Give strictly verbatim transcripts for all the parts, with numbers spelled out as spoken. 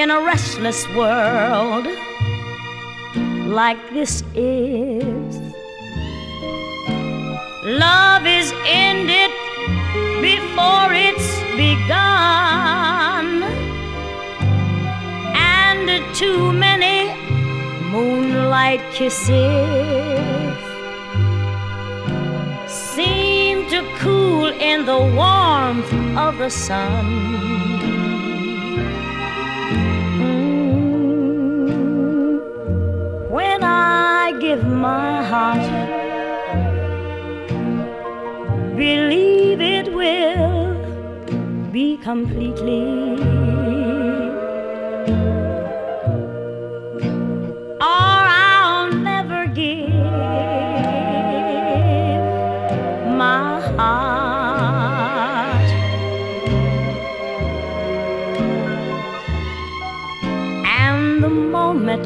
in a restless world like this is. Love is ended before it's begun, and too many moonlight kisses seem to cool in the warmth of the sun. Mm. When I give my heart, believe it will be completely, or I'll never give my heart. And the moment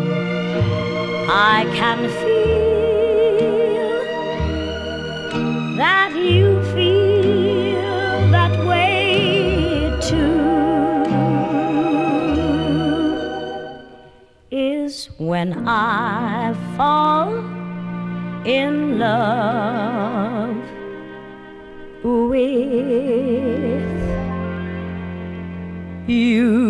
I can feel that you feel that way too is when I fall in love with you.